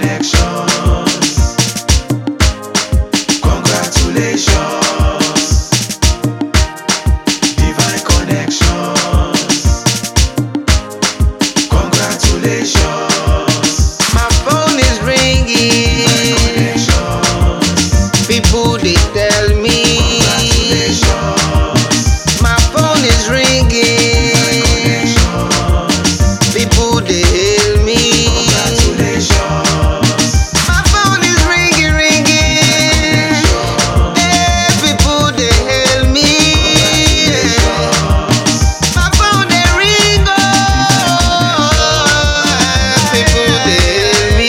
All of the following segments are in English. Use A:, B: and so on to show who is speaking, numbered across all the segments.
A: connections. Congratulations. Divine connections. Congratulations.
B: My phone is ringing. People they tell me. My phone is ringing. People they hail me. My phone is ringing, ringing. Hey, people they hail me. My phone they ring, oh. People they hail me.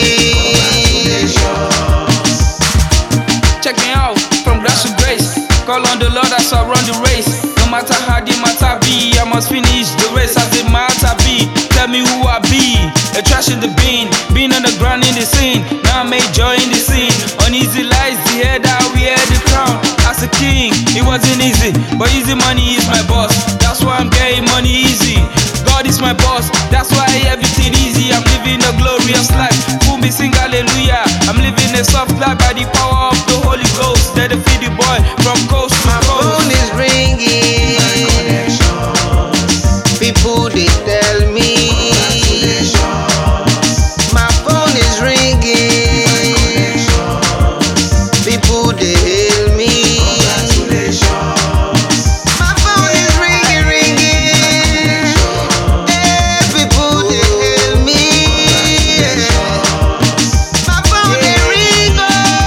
C: Check me out, from grace to grace. Call on the Lord as I run the race. No matter how the matter be, I must finish the race as the matter be. Tell me who I be, a trash in the bin. Been on the ground in the scene, now I made joy in the scene. Uneasy lies, the head I wear the crown. As a king, it wasn't easy, but easy money is my boss. That's why I'm getting money easy. God is my boss, that's why everything easy. I'm living a glorious life. Boom, me sing hallelujah. I'm living a soft life by the power of the Holy Ghost. Let it feed the boy from coast to
B: My
C: coast.
B: phone is ringing. People they tell me. My phone is ringing. People they hail me. My phone is ringing, ringing. Hey, people they hail me. My phone they ring, oh.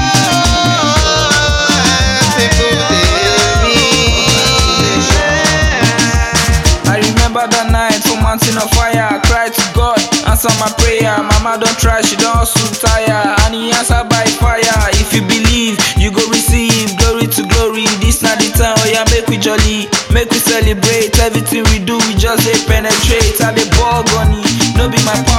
B: People they hail me.
C: I remember that night for mountain of fire. I cried to God, answer my prayer. Mama don't try, she don't hustle tire. And he answer by fire. If you believe, you go receive glory to glory. This not the time, oh yeah, make we jolly, make we celebrate. Everything we do, we just they penetrate. I dey ball gunny, no be my